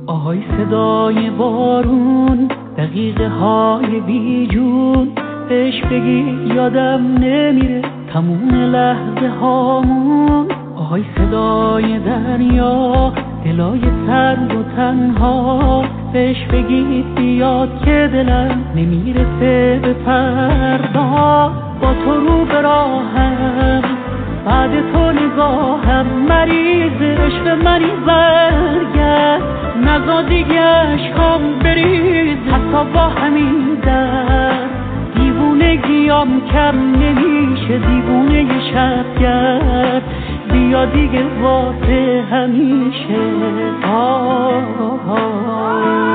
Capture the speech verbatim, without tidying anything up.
آهای صدای بارون، دقیقه های بیجون، بهش بگی یادم نمیره تموم لحظه هامون. آهای صدای دریا، دلای سرد و تنها، بهش بگید بیاد که دلم نمیرسه به فردا. با تو رو به راهم، بعد تو نگاهم، مریض عشق منی برگرد، نزا دیگه عشقام بریز حتی با همین درد. دیوونگیام کم نمیشه، دیوونه ی شبگرد، بیا دیگه واسه همیشه. آه آه آه